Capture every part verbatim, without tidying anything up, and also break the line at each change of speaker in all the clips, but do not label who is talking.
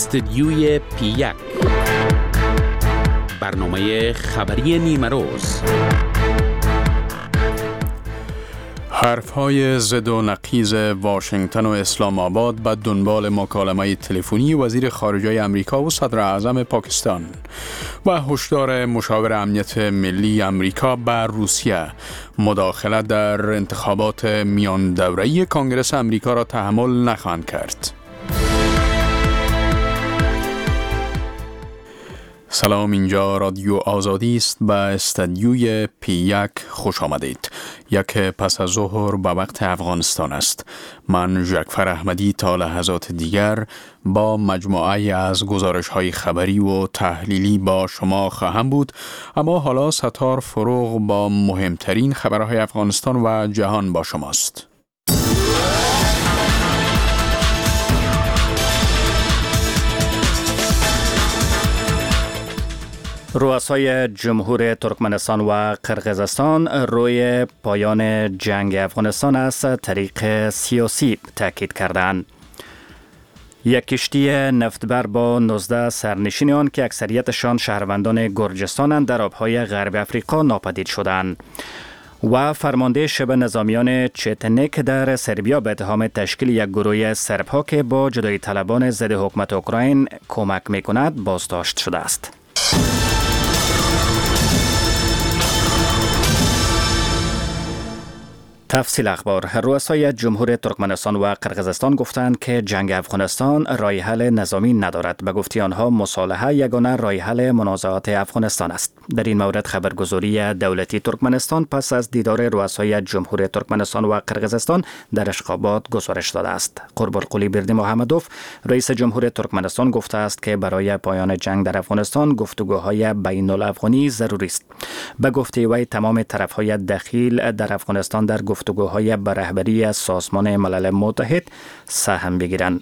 استدیوی پی یک، برنامه خبری نیمه روز.
حرف‌های ضد و نقیض واشنگتن و اسلام آباد به دنبال مکالمه تلفنی وزیر خارجه آمریکا و صدر اعظم پاکستان و هشدار مشاور امنیت ملی آمریکا بر روسیه مداخله در انتخابات میان دوره‌ای کنگره آمریکا را تحمل نخواهند کرد. سلام، اینجا رادیو آزادی است. به استدیوی پی یک خوش آمدید. یک پس از ظهر به وقت افغانستان است. من ژکفر احمدی تا لحظات دیگر با مجموعه از گزارش‌های خبری و تحلیلی با شما خواهم بود، اما حالا ستار فروغ با مهمترین خبرهای افغانستان و جهان با شماست.
رؤسای جمهور ترکمنستان و قرقیزستان روی پایان جنگ افغانستان از طریق سیاسی تاکید کردند. یک کشتی نفتبر با نوزده سرنشینان که اکثریتشان شهروندان گرجستانند در آبهای غرب افریقا ناپدید شدند و فرمانده شبه نظامیان چتنک در سربیا به اتهام تشکیل یک گروه سرب‌ها که با جدایی طلبان ضد حکومت اوکراین کمک می‌کند بازداشت شده است. تفصیل اخبار. رؤسای جمهور ترکمنستان و قرقیزستان گفتند که جنگ افغانستان راه حل نظامی ندارد. به گفته آنها مصالحه یگانه راه حل منازعات افغانستان است. در این مورد خبرگزاری دولتی ترکمنستان پس از دیدار رؤسای جمهور ترکمنستان و قرقیزستان در اشخابات گزارش داده است. قربالقلی برده محمدوف رئیس جمهور ترکمنستان گفته است که برای پایان جنگ در افغانستان گفتگوهای بین الافغانی ضروری است. به گفته وی تمام طرف‌های دخیل در افغانستان در گفتگوهای به رهبری سازمان ملل متحد سهم بگیرند.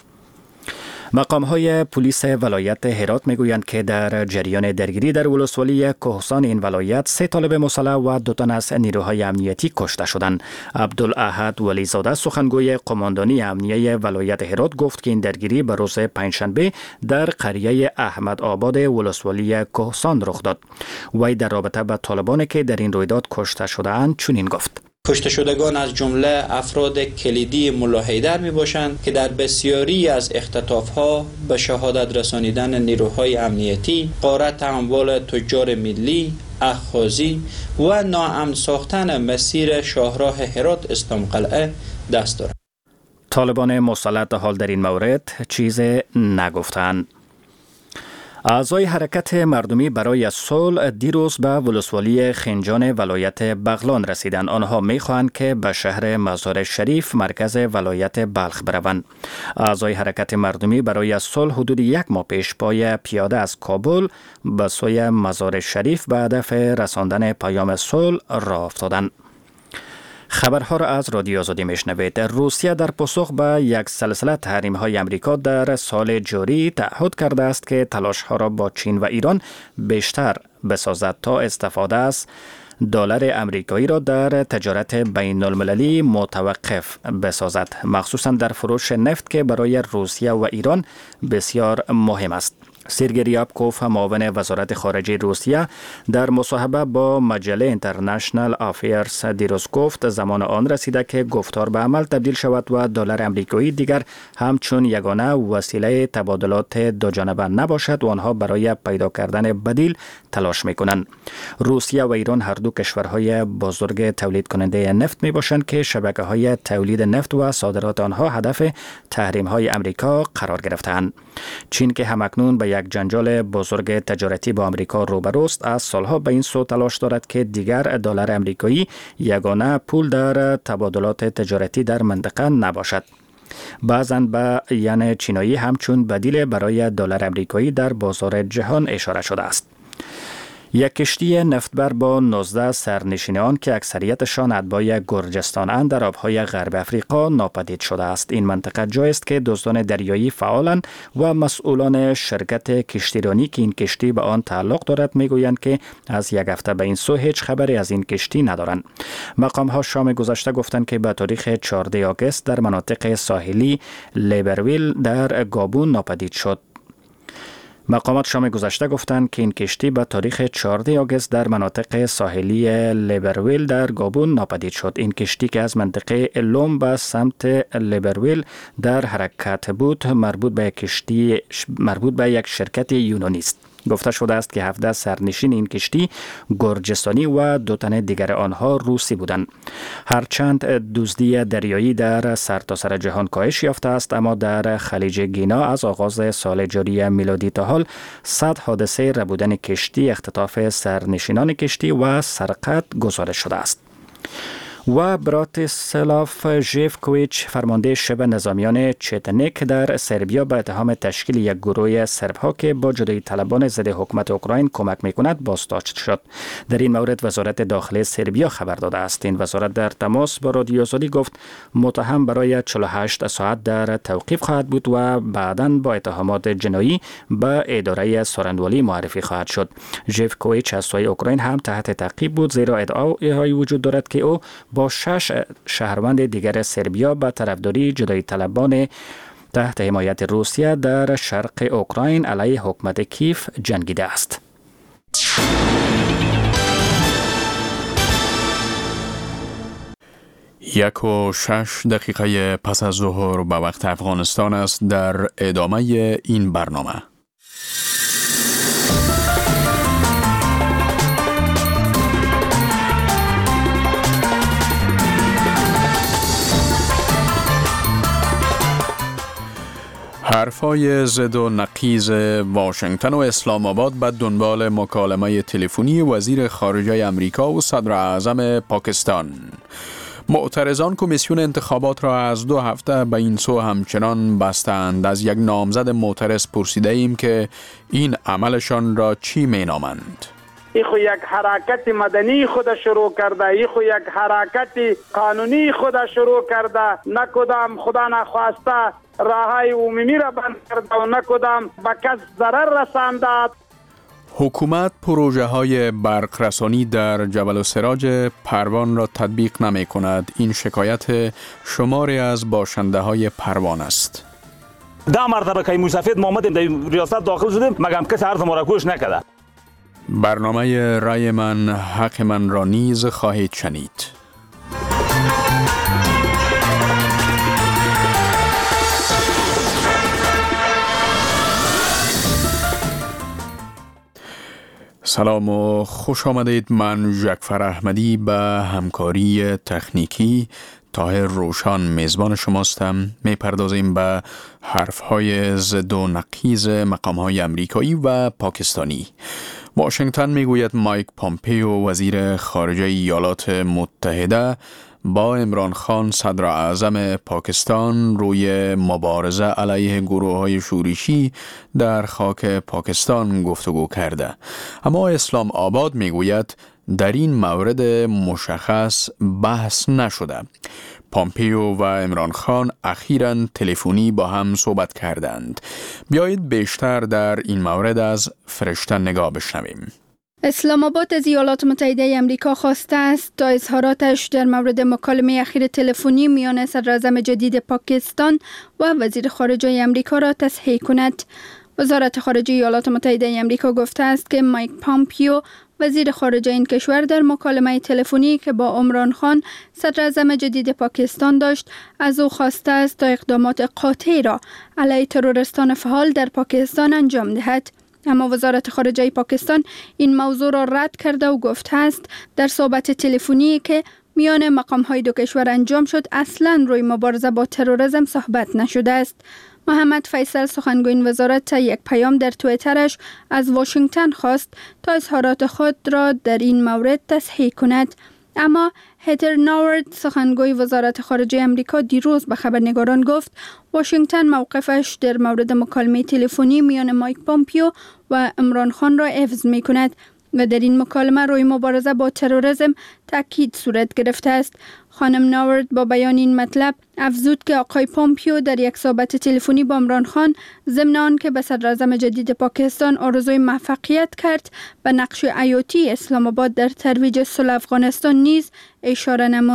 مقام‌های پلیس ولایت هرات میگویند که در جریان درگیری در ولسوالی کهسان این ولایت سه طالب مسلح و دو تن از نیروهای امنیتی کشته شدند. عبدالاحد ولیزاده سخنگوی قماندانی امنیه ولایت هرات گفت که این درگیری به روز پنجشنبه در قریه احمد آباد ولسوالی کهسان رخ داد. وی در رابطه با طالبانی که در این رویداد کشته شده‌اند چنین گفت:
کشته شدگان از جمله افراد کلیدی ملا حیدر می باشند که در بسیاری از اختطاف‌ها به شهادت رسانیدن نیروهای امنیتی، غارت اموال تجار ملی، اخاذی و ناامن ساختن مسیر شاهراه هرات اسلام قلعه دست دارند.
طالبان مسلح تا حال در این مورد چیز نگفتند. اعضای حرکت مردمی برای صلح دیروز به ولسوالی خنجان ولایت بغلان رسیدند. آنها می‌خواهند که به شهر مزار شریف مرکز ولایت بلخ بروند. اعضای حرکت مردمی برای صلح حدود یک ماه پیش پای پیاده از کابل به سوی مزار شریف به هدف رساندن پیام صلح راه افتادند. خبرها را از رادیو آزادی میشنوید. روسیه در پاسخ به یک سلسله تحریم‌های آمریکا در سال جاری تعهد کرده است که تلاش‌ها را با چین و ایران بیشتر بسازد تا استفاده از دلار آمریکایی را در تجارت بین المللی متوقف بسازد، مخصوصا در فروش نفت که برای روسیه و ایران بسیار مهم است. سرگئی ریابکوف، معاون وزارت خارجه روسیه، در مصاحبه با مجله اینترنشنال افیرز دیروز گفت زمان آن رسیده که گفتار به عمل تبدیل شود و دلار آمریکایی دیگر همچون یگانه وسیله تبادلات دو جانبه نباشد و آنها برای پیدا کردن بدیل تلاش میکنند. روسیه و ایران هر دو کشورهای بزرگ تولید کننده نفت می باشند که شبکه های تولید نفت و صادرات آنها هدف تحریم های آمریکا قرار گرفتند. چین که همکنون به یک جنجال بزرگ تجارتی با آمریکا روبروست، از سالها به این سو تلاش دارد که دیگر دلار آمریکایی یگانه پول در تبادلات تجارتی در منطقه نباشد. بعضاً به ین چینایی همچون بدیل برای دلار آمریکایی در بازار جهان اشاره شده است. یک کشتی نفتبر با نوزده سرنشینان که اکثریتشان اتباع گرجستان اند در آبهای غرب افریقا ناپدید شده است. این منطقه جایی است که دزدان دریایی فعالند و مسئولان شرکت کشتیرانی که این کشتی به آن تعلق دارد میگویند که از یک هفته به این سو هیچ خبری از این کشتی ندارند. مقام ها شام گذشته گفتند که به تاریخ چهاردهم آگوست در مناطق ساحلی لیبرویل در گابون ناپدید شد. مقامات شام گذشته گفتند که این کشتی به تاریخ چهاردهم آگوست در مناطق ساحلی لیبرویل در گابون ناپدید شد. این کشتی که از منطقه لوم به سمت لیبرویل در حرکت بود مربوط به کشتی مربوط به یک شرکت یونانی است. گفته شده است که هفده سرنشین این کشتی گرجستانی و دو تن دیگر آنها روسی بودند. هرچند دزدی دریایی در سرتاسر جهان کاهش یافته است، اما در خلیج گینا از آغاز سال جاری میلادی تا حال صد حادثه ربودن کشتی، اختطاف سرنشینان کشتی و سرقت گزارش شده است. و براتیسلاف ژیفکویچ فرمانده شب نظامیان چتنیک در سربیا به اتهام تشکیل یک گروه سربها که با جدایی طلبان ضد حکومت اوکراین کمک میکند بازداشت شد. در این مورد وزارت داخلی سربیا خبر داده است. این وزارت در تماس با رادیو آزادی گفت متهم برای چهل و هشت ساعت در توقیف خواهد بود و بعداً با اتهامات جنایی به اداره سارندوالی معرفی خواهد شد. ژیفکویچ از سوی اوکراین هم تحت تعقیب بود، زیرا ادعاهایی وجود دارد که او با شش شهروند دیگر سربیا به طرفداری جدایی طلبان تحت حمایت روسیه در شرق اوکراین علیه حکومت کیف جنگیده است.
یک و شش دقیقه پس از ظهر به وقت افغانستان است. در ادامه این برنامه حرفای ضد و نقیض واشنگتن و اسلام آباد به دنبال مکالمه تلفنی وزیر خارجه امریکا و صدر اعظم پاکستان. معترضان کمیسیون انتخابات را از دو هفته به این سو همچنان بستند. از یک نامزد معترض پرسیده ایم که این عملشان را چی می نامند؟
ای خو یک حرکت مدنی خود شروع کرده، ای خو یک حرکت قانونی خود شروع کرده، نه کدام خدا نخواسته راههای عمومی را بند کرده و نه کدام به کس ضرر رسانده.
حکومت پروژه های برق رسانی در جبل السراج پروان را تطبیق نمی کند. این شکایت شماری از باشنده های پروان است.
ده مرتبه که مسافت محمد در ریاست داخل شدیم مگم کسی حرف ما را گوش نکرده.
برنامه رای من حق من را نیز خواهید شنید. سلام و خوش آمدید. من جعفر احمدی به همکاری تکنیکی طاهر روشان میزبان شماستم. میپردازیم به حرفهای ضد و نقیض مقامهای امریکایی و پاکستانی. واشنگتن میگوید مایک پامپیو وزیر خارجه ایالات متحده با عمران خان صدر اعظم پاکستان روی مبارزه علیه گروه‌های شورشی در خاک پاکستان گفتگو کرده. اما اسلام آباد میگوید در این مورد مشخص بحث نشده. پامپیو و عمران خان اخیراً تلفنی با هم صحبت کردند. بیایید بیشتر در این مورد از فرشته نگاه بشنویم.
اسلام آباد از ایالات متحده آمریکا خواسته است تا اظهاراتش در مورد مکالمه اخیر تلفنی میان صدر اعظم جدید پاکستان و وزیر خارجه آمریکا را تصحیح کند. وزارت خارجه ایالات متحده آمریکا گفته است که مایک پامپیو وزیر خارجه این کشور در مکالمه تلفنی که با عمران خان صدر اعظم جدید پاکستان داشت از او خواسته است تا اقدامات قاطع را علیه تروریستان فعال در پاکستان انجام دهد. اما وزارت خارجه پاکستان این موضوع را رد کرده و گفته است در صحبت تلفنی که میان مقام‌های دو کشور انجام شد اصلاً روی مبارزه با تروریسم صحبت نشده است. محمد فیصل سخنگوی این وزارت یک پیام در توییترش از واشنگتن خواست تا اظهارات خود را در این مورد تصحیح کند. اما هتر ناورد سخنگوی وزارت خارجه آمریکا دیروز به خبرنگاران گفت واشنگتن موقفش در مورد مکالمه تلفنی میان مایک پامپیو و عمران خان را حفظ می کند و در این مکالمه روی مبارزه با تروریسم تاکید صورت گرفته است. خانم ناورد با بیان این مطلب افزود که آقای پامپیو در یک صحبت تلفنی با عمران خان ضمن آنکه به صدر اعظم جدید پاکستان آرزوی موفقیت کرد به نقش حیاتی اسلام آباد در ترویج صلح افغانستان نیز اشاره نمود.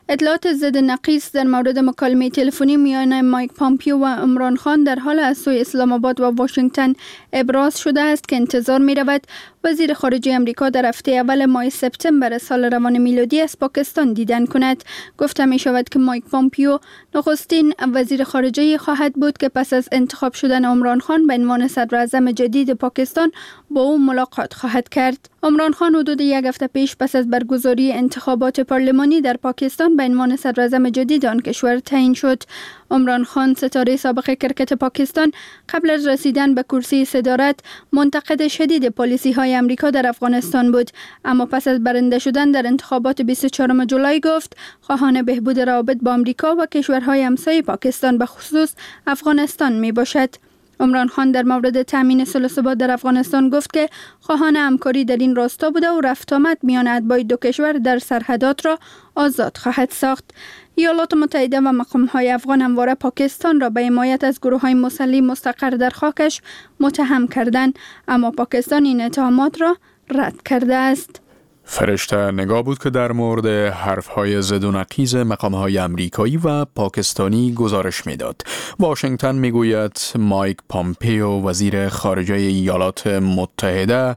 اطلاعات ضد نقیص در مورد مکالمه تلفنی میان مایک پامپیو و عمران خان در حال از سوی اسلام آباد و واشنگتن ابراز شده است که انتظار می رود وزیر خارجه امریکا در هفته اول ماه سپتامبر سال روان میلادی از پاکستان دیدن کند. گفته می شود که مایک پامپیو نخستین وزیر خارجه خواهد بود که پس از انتخاب شدن عمران خان به عنوان صدر اعظم جدید پاکستان با او ملاقات خواهد کرد. عمران خان حدود یک هفته پیش پس از برگزاری انتخابات پارلمانی در پاکستان به عنوان صدر اعظم جدید آن کشور تعیین شد. عمران خان ستاره سابق کرکت پاکستان قبل از رسیدن به کرسی صدارت منتقد شدید پالیسی های امریکا در افغانستان بود، اما پس از برنده شدن در انتخابات بیست و چهارم جولای گفت خواهان بهبود روابط با امریکا و کشورهای همسایه پاکستان به خصوص افغانستان می باشد. عمران خان در مورد تامین صلح و ثبات در افغانستان گفت که خواهان همکاری در این راستا بوده و رفت آمد میان اتباع دو کشور در سرحدات را آزاد خواهد ساخت. ایالات متحده و مقام‌های افغان همواره پاکستان را به حمایت از گروه‌های مسلح مستقر در خاکش متهم کردند، اما پاکستان این اتهامات را رد کرده است.
فرشته نگاه بود که در مورد حرفهای ضد و نقیض مقام‌های امریکایی و پاکستانی گزارش می‌داد. واشنگتن می‌گوید مایک پامپیو وزیر خارجه ایالات متحده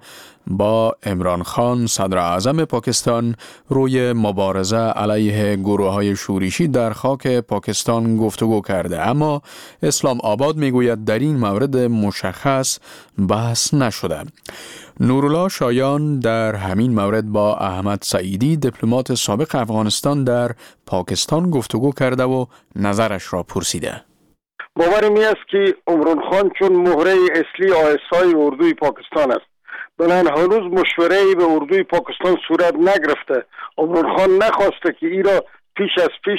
با عمران خان صدر اعظم پاکستان روی مبارزه علیه گروه‌های شورشی در خاک پاکستان گفتگو کرده، اما اسلام آباد میگوید در این مورد مشخص بحث نشده. نورالله شایان در همین مورد با احمد سعیدی دیپلمات سابق افغانستان در پاکستان گفتگو کرده و نظرش را پرسیده.
باورم است که عمران خان چون مهره اصلی آی اس آی اردوی پاکستان است، بنان هنوز مشوره‌ای به اردوی پاکستان صورت نگرفته. عمران خان نخواسته که ای را پیش از پیش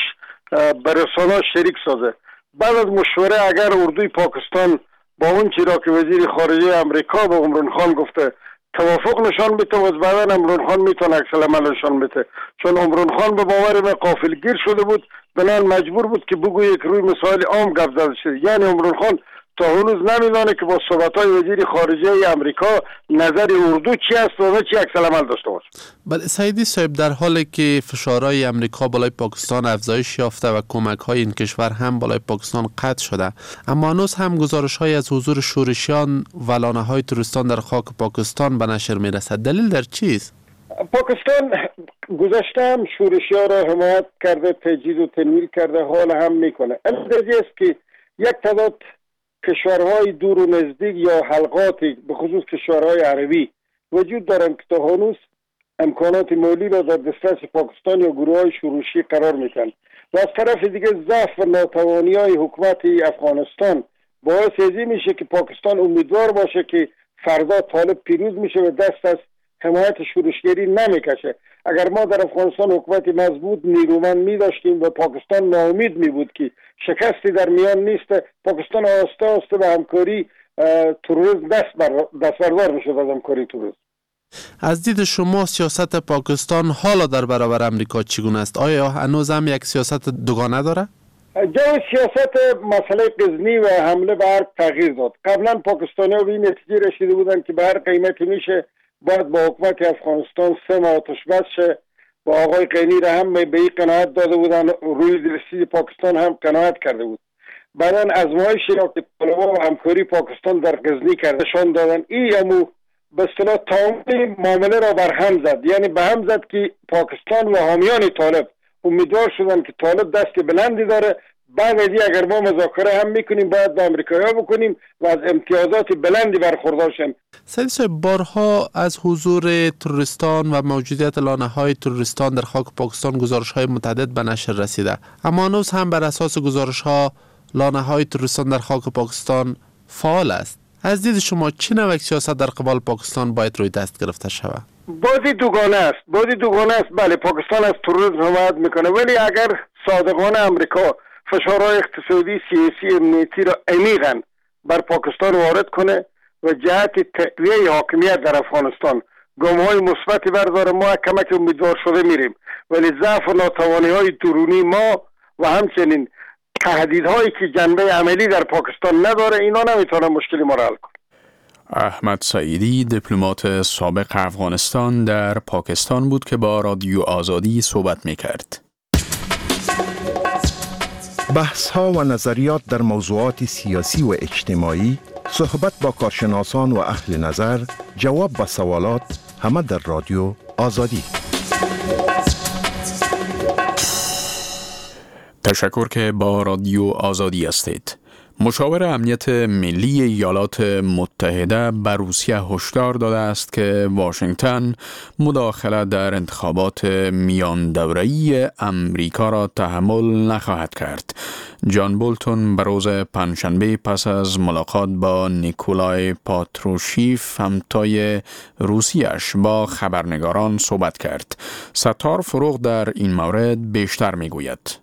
به رسانه شریک سازه. بعد از مشوره اگر اردوی پاکستان با اون چی را که وزیر خارجه امریکا به عمران خان گفته توافق نشان بده و بعدا عمران خان میتونه عکس العمل نشان بده، چون عمران خان به باور به غافلگیر شده بود، بنان مجبور بود که بگوید که روی مسائل عام گپ زده شده. یعنی عمران خان تا هنوز نمیدانه که با صحبت‌های وزیر خارجه امریکا نظر اردو چی است و چی عکس العمل داشته باشه.
بله سعیدی صاحب، در حالی که فشارهای امریکا بالای پاکستان افزایش یافته و کمک‌های این کشور هم بالای پاکستان قطع شده، اما هنوز هم گزارش‌های از حضور شورشیان و لانه‌های تروریستان در خاک پاکستان به نشر می‌رسد. دلیل در چیست؟
پاکستان گذشته هم شورشی‌ها را حمایت کرده، تجدید و تنویر کرده، حال هم میکنه. البته است که یک تعداد کشورهای دور و نزدیک یا حلقاتی به خصوص کشورهای عربی وجود دارند که تا هنوز امکانات مالی را در دسترس پاکستان یا گروه‌های شورشی قرار میدن و از طرف دیگه ضعف و ناتوانی‌های حکومت افغانستان باعث ازی میشه که پاکستان امیدوار باشه که فردا طالب پیروز میشه و دست از حمایت شورشگری نمیکشه. اگر ما در افغانستان حکومت مضبوط نیرومند می داشتیم و پاکستان ناامید می بود که شکستی در میان نیست، پاکستان آسته آسته به همکاری تروریسم دست بر دست بردار می شد از همکاری تروریسم.
از دید شما سیاست پاکستان حالا در برابر امریکا چگونه است؟ آیا هنوز هم یک سیاست دوگانه داره؟
جای سیاست مسئله غزنی و حمله به ارگ تغییر داد. قبلا پاکستانی‌ها به این نتیجه رسیده بودند که به هر قیمتی میشه باید با حکومت افغانستان سه ماه آتش بس شه و آقای غنی را هم به این قناعت داده بودن، روی رسید پاکستان هم قناعت کرده بود. بعدا ازمایشی را که طالبان و همکاری پاکستان در غزنی کردشان دادن، این امو به اصطلاح تمام معامله را بر هم زد، یعنی به هم زد که پاکستان و حامیان طالب امیدوار شدن که طالب دست بلندی داره، بعد از اگر ما مذاکره هم میکنیم باید با امریکایی‌ها بکنیم و از امتیازات بلندی برخوردار شیم.
سعید صاحب، بارها از حضور تروریستان و موجودیت لانه‌های تروریستان در خاک پاکستان گزارش‌های متعدد به نشر رسیده، اما هنوز هم بر اساس گزارش‌ها لانه‌های تروریستان در خاک پاکستان فعال است. از دید شما چه نوع سیاست در قبال پاکستان باید روی دست گرفته شود؟
بازی دوگانه است. بازی دوگانه است. بله، پاکستان از تروریسم حمایت میکنه، ولی اگر صادقانه امریکا فشارهای اقتصادی، سیاسی، امنیتی را عمیقاً بر پاکستان وارد کنه و جهت تقویه حاکمیت در افغانستان گام‌های مثبتی برداره، ما کمک امیدوار شده میریم، ولی ضعف و ناتوانی‌های درونی ما و همچنین تهدیدهایی که جنبه عملی در پاکستان نداره، اینا نمیتونه مشکلی ما را حل کنه.
احمد سعیدی دیپلمات سابق افغانستان در پاکستان بود که با رادیو آزادی صحبت میکرد.
بحث ها و نظریات در موضوعات سیاسی و اجتماعی، صحبت با کارشناسان و اهل نظر، جواب به سوالات، همه در رادیو آزادی.
تشکر که با رادیو آزادی هستید. مشاور امنیت ملی ایالات متحده به روسیه هشدار داده است که واشنگتن مداخله در انتخابات میان دوره‌ای امریکا را تحمل نخواهد کرد. جان بولتون به روز پنجشنبه پس از ملاقات با نیکولای پاتروشیف همتای روسیش با خبرنگاران صحبت کرد. ستار فروغ در این مورد بیشتر میگوید.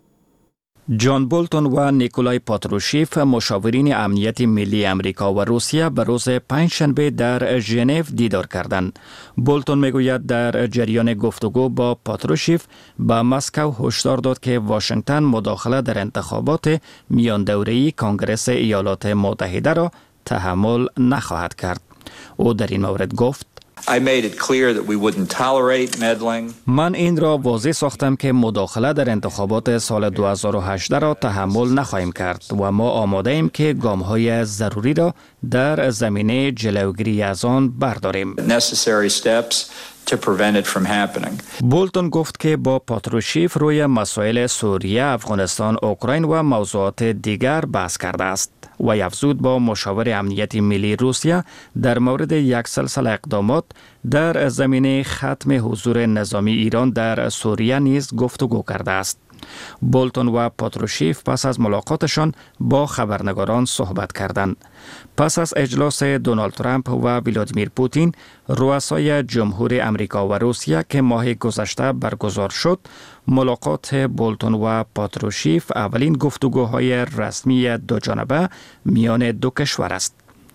جان بولتون و نیکولای پاتروشیف مشاورین امنیت ملی امریکا و روسیه به روز پنجشنبه در ژنو دیدار کردند. بولتون میگوید در جریان گفتگو با پاتروشیف به مسکو هشدار داد که واشنگتن مداخله در انتخابات میان دوره‌ای کنگره ایالات متحده را تحمل نخواهد کرد. او در این مورد گفت:
I made it clear that we wouldn't tolerate meddling.
من این را واضح ساختم که مداخله در انتخابات سال دو هزار و هجده را تحمل نخواهیم کرد و ما آماده ایم که گام‌های ضروری را در زمینه جلوگیری از آن برداریم.
Necessary steps to prevent it from happening.
بولتون گفت که با پاتروشیف روی مسائل سوریه، افغانستان، اوکراین و موضوعات دیگر بحث کرده است. و افزود با مشاور امنیت ملی روسیه در مورد یک سلسله اقدامات در زمینه ختم حضور نظامی ایران در سوریه نیز گفتگو کرده است. بولتون و پاتروشیف پس از ملاقاتشان با خبرنگاران صحبت کردند. پس از اجلاس دونالد ترامپ و ولادیمیر پوتین، رؤسای جمهور امریکا و روسیه که ماه گذشته برگزار شد، ملاقات بولتون و پاتروشیف اولین گفتگوهای رسمی دوجانبه میان دو کشور است.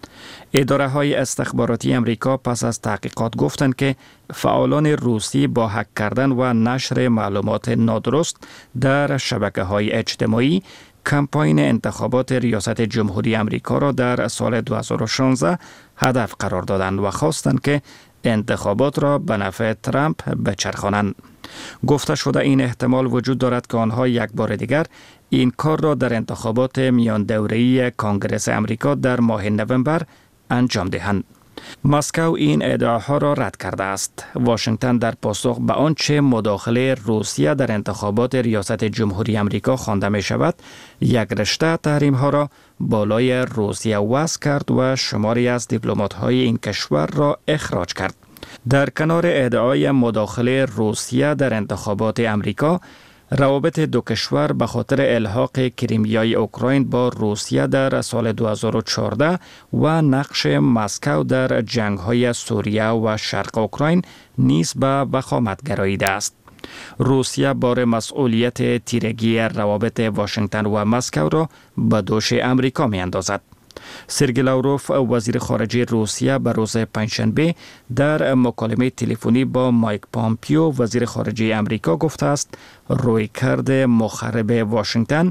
اداره های استخباراتی امریکا پس از تحقیقات گفتند که فعالان روسی با هک کردن و نشر معلومات نادرست در شبکه های اجتماعی کمپاین انتخابات ریاست جمهوری امریکا را در سال دو هزار و شانزده هدف قرار دادند و خواستند که انتخابات را به نفع ترامپ بچرخانند. گفته شده این احتمال وجود دارد که آنها یک بار دیگر این کار را در انتخابات میان دوره‌ای کنگره امریکا در ماه نوامبر انجام دهند. مسکو این ادعاها را رد کرده است. واشنگتن در پاسخ به آنچه مداخله روسیه در انتخابات ریاست جمهوری امریکا خوانده می شود، یک رشته تحریم ها را بالای روسیه وضع کرد و شماری از دیپلمات های این کشور را اخراج کرد. در کنار ادعای مداخله روسیه در انتخابات امریکا، روابط دو کشور به خاطر الحاق کریمیای اوکراین با روسیه در سال دو هزار و چهارده و نقش مسکو در جنگ‌های سوریه و شرق اوکراین نیز به وخامت گراییده است. روسیه بار مسئولیت تیرگی روابط واشنگتن و مسکو را به دوش امریکا می‌اندازد. سرگئی لاوروف وزیر خارجه روسیه به روز پنجشنبه در مکالمه تلفنی با مایک پامپیو وزیر خارجه امریکا گفته است رویکرد مخرب واشنگتن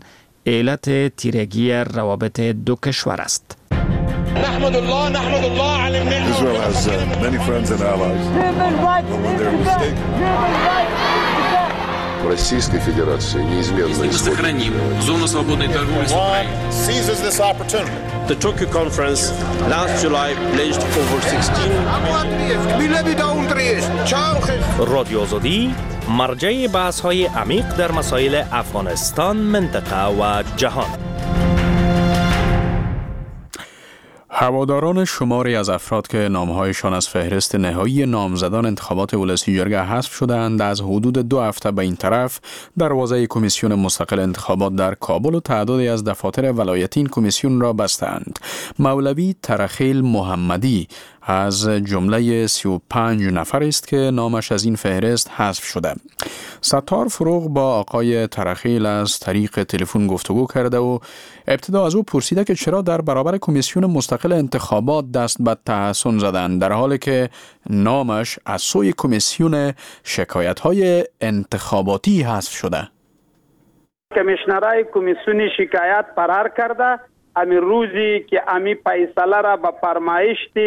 علت تیرگی روابط دو کشور است.
نحمد الله نحمد الله علی النعمة. Israel has uh, many friends and allies. When they're mistaken.
Российской Федерации неизменно
сохраним зону свободной торговли с Украиной.
Seizes this opportunity. The Tokyo conference last July pledged over sixteen.
رادیو آزادی مرجع بحث‌های عمیق در مسائل افغانستان، منطقه و جهان.
هواداران شماری از افراد که نامهایشان از فهرست نهایی نامزدان انتخابات ولسی جرگه حذف شدند از حدود دو هفته به این طرف دروازه کمیسیون مستقل انتخابات در کابل و تعدادی از دفاتر ولایتی این کمیسیون را بستند. مولوی ترخیل محمدی از جمله سی و پنج نفر است که نامش از این فهرست حذف شده. ستار فروغ با آقای ترخیل از طریق تلفن گفتگو کرده و ابتدا از او پرسیده که چرا در برابر کمیسیون مستقل انتخابات دست به تحسن زدند در حالی که نامش از سوی کمیسیون شکایت‌های انتخاباتی حذف شده.
کمیشنرای کمیسیون شکایت فرار کرده. امی روزی که امی فیصله را به فرمایشت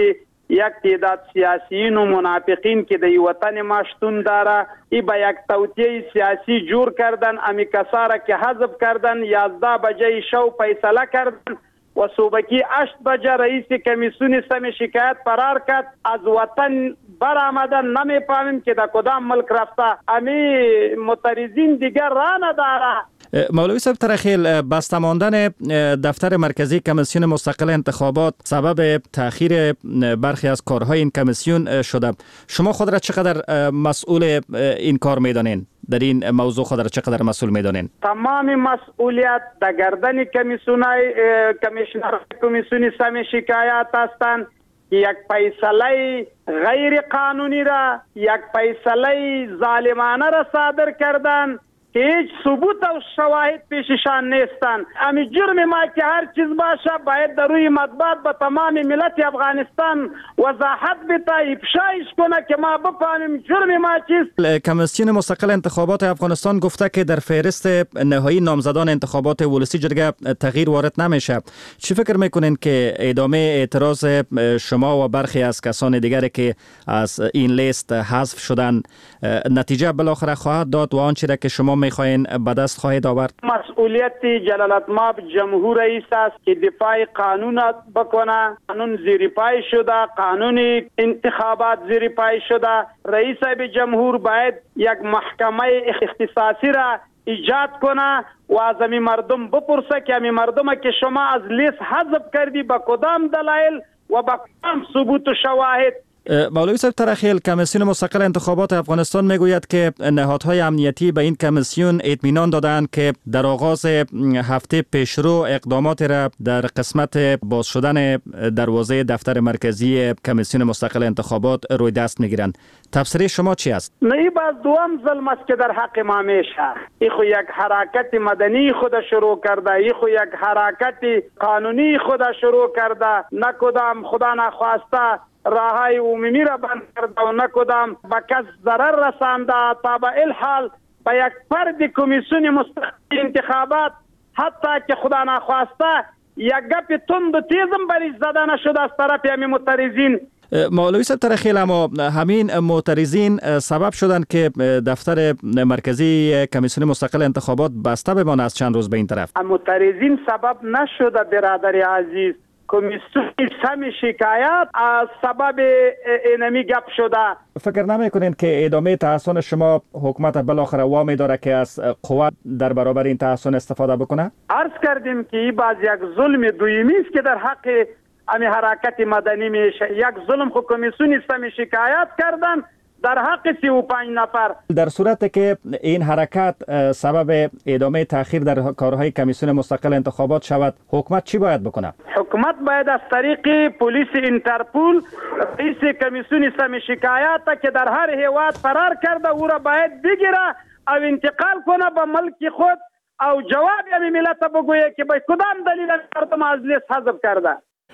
یک تعداد سیاسیین و منافقین که در وطن ما شتون داره، ای با یک توطئه سیاسی جور کردن، امی کساره که حذف کردن، یازده بجه شو فیصله کردن و صبحی هشت بجه رئیس کمیسیون سم شکایت فرار کرد، از وطن برآمدن. نمیفهمیم که در کدام ملک رفته. امی معترضین دیگر راه نداره.
مولوی صاحب ترخیل، بسته ماندن دفتر مرکزی کمیسیون مستقل انتخابات سبب تأخیر برخی از کارهای این کمیسیون شده. شما خود را چقدر مسئول این کار میدانین؟ در این موضوع خود را چقدر مسئول میدانین؟
تمام مسئولیت در گردن کمیسیونای کمیشنر کمیسیون سم شکایت هستند. یک فیصله غیر قانونی را، یک فیصله ظالمانه را صادر کردن که هیچ ثبوت و شواهد پیششان نیستند. امی جرم ما که هر چیز باشه باید در روی مطبوعات به تمام ملت افغانستان وضاحت بده، افشایش کنه که ما بفهمیم جرم ما چیست.
کمیسیون مستقل انتخابات افغانستان گفته که در فهرست نهایی نامزدان انتخابات ولسی جرگه تغییر وارد نمیشه. چی فکر میکنین که ادامه اعتراض شما و برخی از کسان دیگری که از این لیست حذف شدن نتیجه بالاخره خواهد داد و آنچه را که شما میخواین به دست خواهید آورد؟
مسئولیت جلالتمآب جمهور رئیس است که دفاع قانون بکنه. قانون زیر پای شده، قانون انتخابات زیر پای شده. رئیس به جمهور باید یک محکمه اختصاصی را ایجاد کنه و از امی مردم بپرسه که امی مردم که شما از لیست حذف کردی با کدام دلایل و با کدام ثبوت و شواهد.
مولوی صاحب ترخیل، کمیسیون مستقل انتخابات افغانستان میگوید که نهادهای امنیتی به این کمیسیون اطمینان دادند که در آغاز هفته پیشرو اقدامات را در قسمت باز شدن دروازه دفتر مرکزی کمیسیون مستقل انتخابات روی دست میگیرند. تفسیر شما چی است؟
نه باز دوام ظلم است که در حق ما میشه. ای خو یک حرکت مدنی خود شروع کرده، ای خو یک حرکت قانونی خود شروع کرده، نه کدام خدا نخواسته راهای عمومی را بند کرده و نه کدام به کس ضرر رسانده. تا به این حال به یک فرد کمیسیون مستقل انتخابات حتی که خدا نخواسته یک گپ تند و تیزم بریش زده نشده از طرف همین معترضین.
مولوی صاحب ترخیل، اما همین معترضین سبب شدند که دفتر مرکزی کمیسیون مستقل انتخابات بسته بمانه از چند روز به این طرف.
معترضین سبب نشده برادر عزیز. کمیسیون سم شکایت از سبب اینمی گپ شده.
فکر نمی کنین که ادامه تحصن شما حکومت بالاخره وامی داره که از قوت در برابر این تحصن استفاده بکنه؟
عرض کردیم که این باز یک ظلم دویمی است که در حق امی حرکت مدنی میشه. یک ظلم خو کمیسیون سم شکایت کردن در حق سی و پنج نفر.
در صورت که این حرکت سبب ادامه تأخیر در کارهای کمیسیون مستقل انتخابات شود، حکومت چی باید بکنه؟
حکومت باید از طریق پلیس انترپول رئیس کمیسیون سم شکایت که در هر هیواد فرار کرده او را باید بگیره او انتقال کنه به ملک خود او جواب همی ملت بگویه که به کدام دلیل مردم از لیست حذف کرده.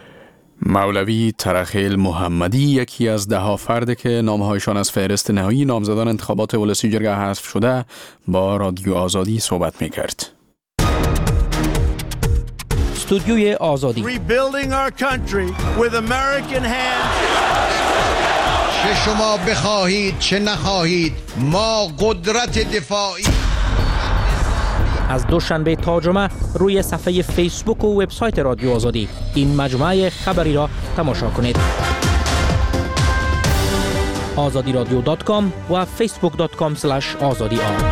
مولوی ترخیل محمدی یکی از ده ها فرد که نامهایشان از فهرست نهایی نامزدان انتخابات ولسی جرگه حذف شده با رادیو آزادی صحبت می‌کرد.
استودیوی آزادی.
Rebuilding our country with American hands.
چه شما بخواهید چه نخواهید ما قدرت دفاعی.
از دوشنبه تا جمعه روی صفحه فیسبوک و وبسایت رادیو آزادی این مجموعه خبری را تماشا کنید. آزادی رادیو دات کام و فیسبوک دات کام اسلش آزادی آر.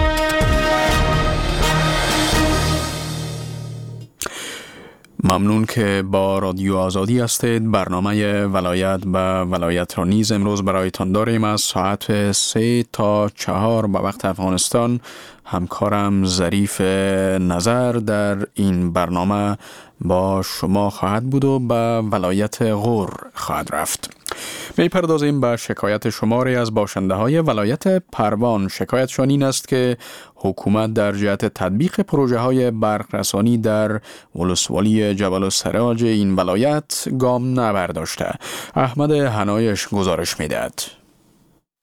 ممنون که با رادیو آزادی هستید. برنامه ولایت به ولایت را نیز امروز برایتان داریم. از ساعت سه تا چهار به وقت افغانستان همکارم ظریف نظر در این برنامه با شما خواهد بود و به ولایت غور خواهد رفت. میپردازیم به شکایت شماری از باشنده های ولایت پروان. شکایتشان این است که حکومت در جهت تطبیق پروژه های برق رسانی در ولسوالی جبل السراج این ولایت گام نبرداشته. احمد حنایش گزارش میدهد.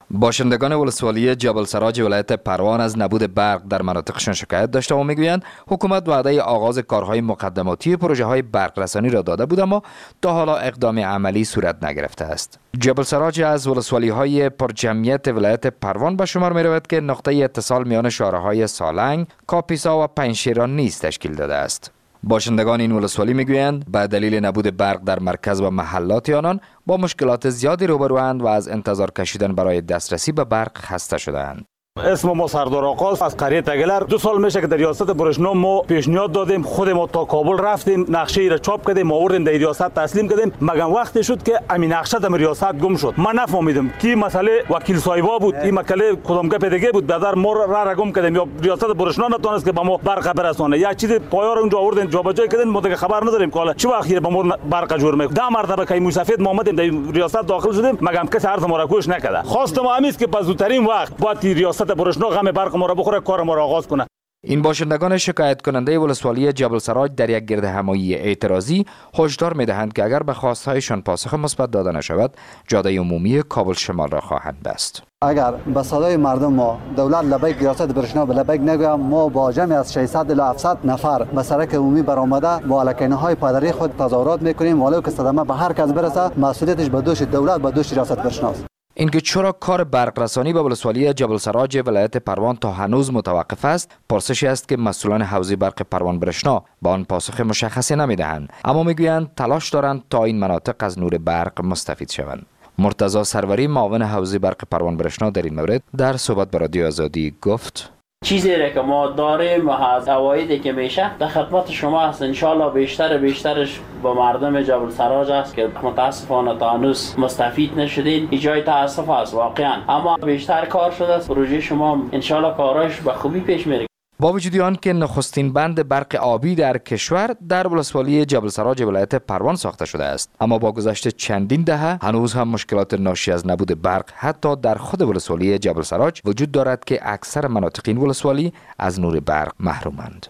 باشندگان ولسوالی جبل سراج ولایت پروان از نبود برق در مناطقشان شکایت داشته و میگویند حکومت وعده آغاز کارهای مقدماتی پروژه های برق رسانی را داده بود اما تا حالا اقدام عملی صورت نگرفته است. جبل سراج از ولسوالی های پرجمعیت ولایت پروان به شمار می رود که نقطه اتصال میان شهرهای سالنگ، کاپیسا و پنجشیران نیز تشکیل داده است. باشندگان این ولسوالی میگویند به دلیل نبود برق در مرکز و محلات آنان با مشکلات زیادی روبروند و از انتظار کشیدن برای دسترسی به برق خسته شده‌اند.
اسم ما سردار آقاست از قریه تگلر. دو سال میشه که در ریاست برشنا ما پیشنهاد دادیم، خود ما تا کابل رفتیم، نقشه ای را چاپ کردیم، آوردیم در ریاست تسلیم کردیم، مگر وقتی شد که همین نقشه در ریاست گم شد. من نفهمیدم کی مسئله وکیل صاحبا بود، این مسئله کدام گپ دیگه بود، بدر ما را را گم کردیم یا ریاست برشنا نتونست که به ما برق برسونه. یک چیز پایار اونجا آوردن جابجا کردن، ما دیگه خبر نداریم که حالا چه وقتی به ما برق جور میکنه. ده مرتبه که موسفید ما اومدیم در ریاست داخل شدیم، مگر کسی حرف ما را گوش نکرد. خواست ما همیست که به زودترین وقت باید ریاست برشنا غم برق ما را بخوره، کار ما را آغاز کنه.
این باشندگان شکایت کننده ولسوالی جبل سراج در یک گرد همایی اعتراضی هشدار می‌دهند که اگر به خواست‌هایشان پاسخ مثبت داده نشود، جاده عمومی کابل شمال را خواهند بست.
اگر به صدای مردم ما دولت لبیک ریاست برشنا به لبیک نگویم، ما با جمعی از ششصد الی هفتصد نفر به سرک عمومی برآمده با الکینه‌های پدری خود تظاهرات می‌کنیم، ولو که صدمه به هر کس برسه مسئولیتش به دوش دولت، به دوش ریاست برشناست.
اینکه چرا کار برق رسانی به ولسوالی جبل سراج ولایت پروان تا هنوز متوقف است، پرسشی است که مسئولان حوزه برق پروان برشنا با آن پاسخ مشخصی نمیدهند، اما میگویند تلاش دارند تا این مناطق از نور برق مستفید شوند. مرتضی سروری معاون حوزه برق پروان برشنا در این مورد در صحبت با رادیو آزادی گفت:
چیزی را که ما داریم و از عوایدی که میشه در خدمت شما است. انشالله بیشتر بیشترش با مردم جبل سراج است که متاسفانه تا هنوز مستفید نشدین. این جای تاسف است واقعا، اما بیشتر کار شده است. پروژه شما انشالله کارش به خوبی پیش میره.
با وجود آن که نخستین بند برق آبی در کشور در ولسوالی جبل سراج ولایت پروان ساخته شده است، اما با گذشت چندین دهه هنوز هم مشکلات ناشی از نبود برق حتی در خود ولسوالی جبل سراج وجود دارد که اکثر مناطق این ولسوالی از نور برق محرومند.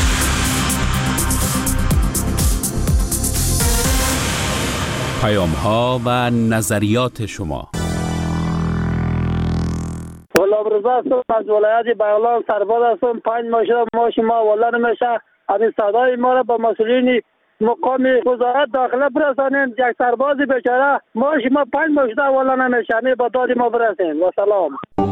پیام ها و نظریات شما.
غلامرضا هستم از ولایت بغلان سرباز هستم. پنج ماه شده ماش ما والا نمیشه. همین صدای ما را به مسئولین مقام وزارت داخله برسانیم. یک سرباز بیچاره ماش ما پنج ماه شده والا نمیشه. همین با داد ما برسیم. و سلام.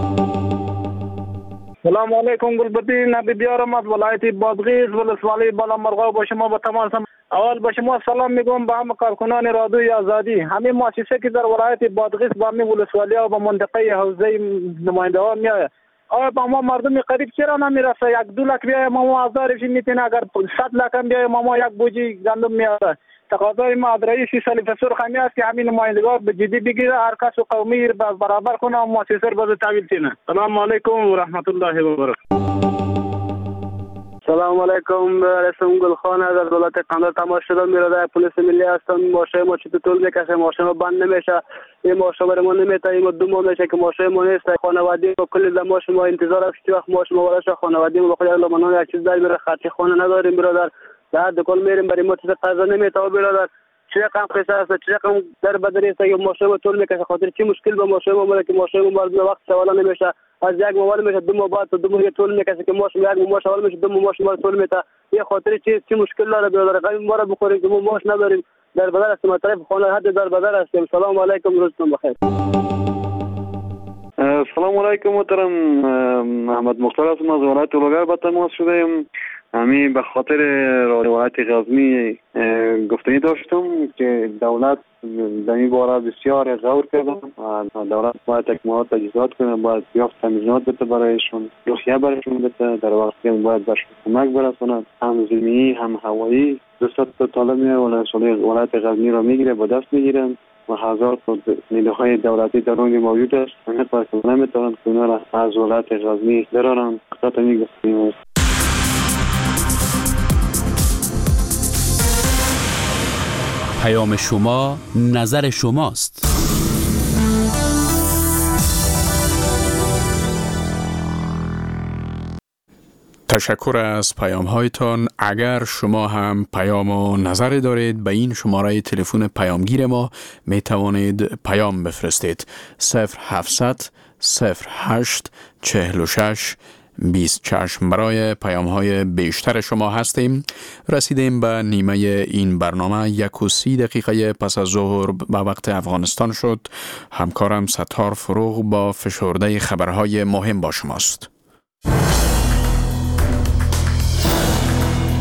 سلام علیکم. گلبدین نبی بیارم از ولایت بادغیس ولسوالی بالا مرغاب با شما با تمام. اول با شما سلام میگم به همه کارکنان رادیوی آزادی. همین مؤسسه که در ولایت بادغیس با همین ولسوالی و با منطقه حوزه نماینده ها میاد، آیا با ما مردم قریب چرا نمیرسه؟ یک دو لک بیای ما هزارش میتونه، اگر صد لک هم بیای ما یک بوجی گندم میاره. تقاضای ما از رئیس سلیف سرخمی است که همین نمایندگان به جدی بگیره، هر کس قومی را برابر کنه و مؤسسه را به تحویل کنه. سلام علیکم و رحمت الله و برکاته.
سلام علیکم. رسم گلخان از دولت قندار تماس شدم. میراده پلیس ملی هستم. ماشین ما چطور طول میکشه، ماشین ما بند نمیشه. این ماشین برای ما نمیته. این دو ماه میشه که ماشین ما نیست. خانوادگی با کلی زمان ما انتظار است که وقت ماشین ما وراش خانوادگی ما بخواد لمنان یک چیز در میره. خرچ خانه نداریم برادر. در دکان میریم برای ما چیز قضا نمیته برادر. چه رقم قصه است، چه رقم در بدری است که ماشین ما طول میکشه. خاطر چی مشکل با ماشین ما مره که ماشین ما به وقت سوال نمیشه. از یک موال میشه دو ماه بعد دو ماه طول میکشه که ماش یک ماش اول میشه دو ماه ماش ما طول میته. یه خاطر چی چی مشکل داره برادر؟ قیم ما را بخوریم که ما ماش نداریم. در بدر است ما طرف خانه حد در بدر هستیم. سلام علیکم، روزتون بخیر.
سلام علیکم محترم. محمد مختار هستم از ولایت اولوگر با تماس شدیم. همین به خاطر روایت غزنی گفتنی داشتم که دولت در این باره بسیار غور کردن و دولت باید اکمالات تجهیزات کنه، باید یافت تامینات بده برایشون، روحیه برایشون بده، در وقت که باید برشون کمک برسونن، هم زمینی هم هوایی. دوستات تا طالب ولایت غزنی را میگیره، با دست میگیرن و هزار تا نیروهای دولتی در اون موجود است. همه باید که نمیتونن که اونا را از ولایت غزنی برارن. خطا میگفتیم.
پیام شما نظر شماست. تشکر از پیام هایتان. اگر شما هم پیام و نظر دارید به این شماره تلفن پیامگیر ما می توانید پیام بفرستید. صفر هفتصد صفر هشت چهل و شش بیست چشم. برای پیام های بیشتر شما هستیم. رسیدیم به نیمه این برنامه. یک و سی دقیقه پس از ظهر به وقت افغانستان شد. همکارم ستار فروغ با فشرده خبرهای مهم با شماست.